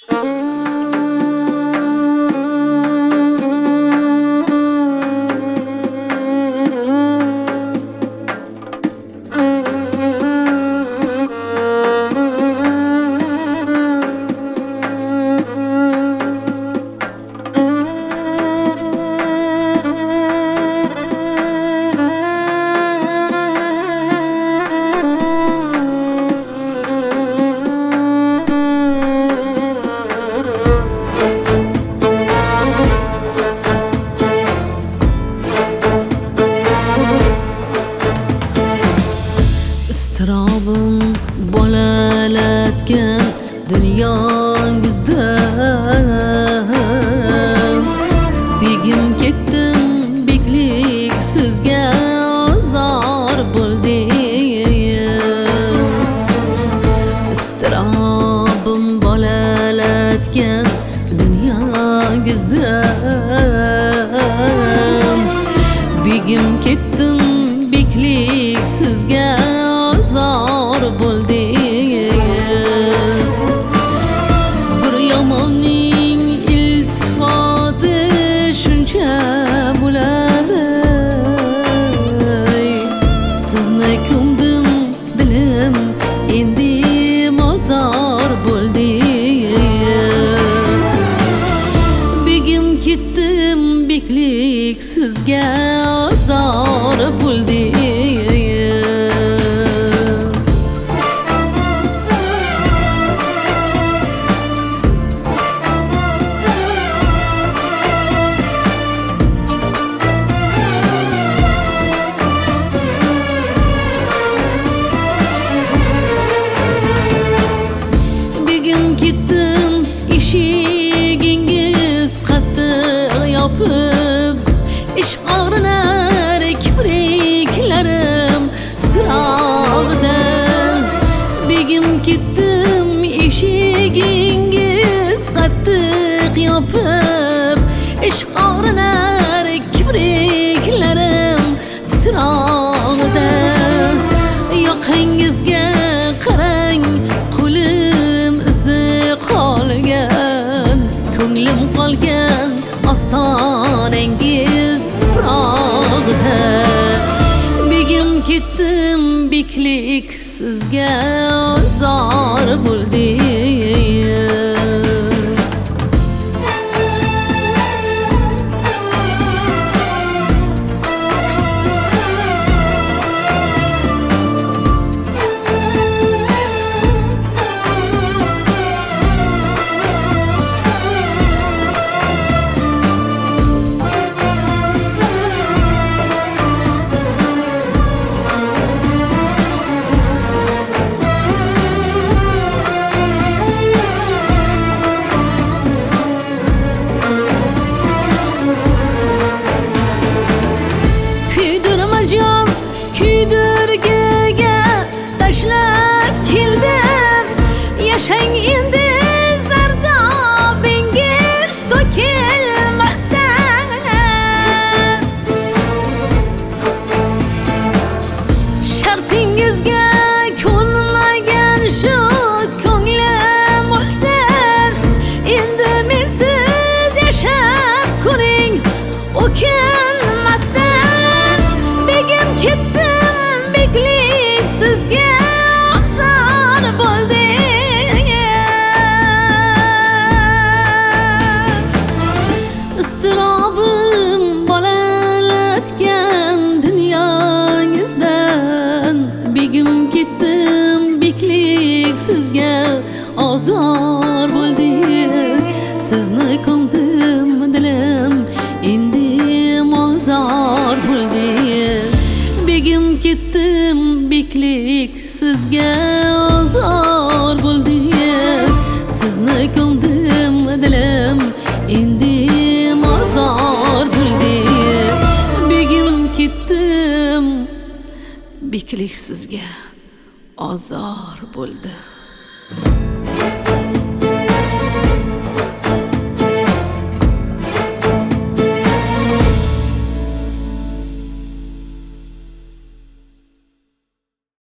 Istirobim bolalatgan dunyongizda begim ketdim, beklik sizga ozor bo'ldi. Istirobim bolalatgan dunyongizda begim ketdim, beklik sizga ozor bo'ldi. Bir yomonning iltifoti shuncha bo'ladi. Sizni ko'mdim, dilim endi mozor bo'ldi. Begim ketdim, beklik sizga ozor bo'ldi. Ketdim, eshigingiz qattiq yopib, ish og'rinar, kipriklarim titrog'ida. Begim ketdim, eshigingiz qattiq yopib, ish og'rinar, kipriklarim titrog'ida. Yoqangizga qarang, qolgan, ko'nglim qolgan ostonangiz tuprog'ida. Begim ketdim, beklik sizga ozor bo'ldi. Kuydirgiga tashlab keldim, yashang endi zardobingiz to'kilmasdan. Shartingizga ko'nmagan shu ko'nglim o'lsin, endi mensiz yashab ko'ring o'kinmasdan. Begim ketdim, beklik sizga ozor bo'ldi. Istirobim bolalatgan dunyongizdan begim ketdim, beklik sizga ozor bo'ldi. Sizni ko'mdim, dilim endi mozor bo'ldi. Begim ketdim, beklik sizga ozor bo'ldi. Sizni ko'mdim, dilim endi mozor bo'ldi. Begim ketdim, beklik sizga ozor bo'ldi.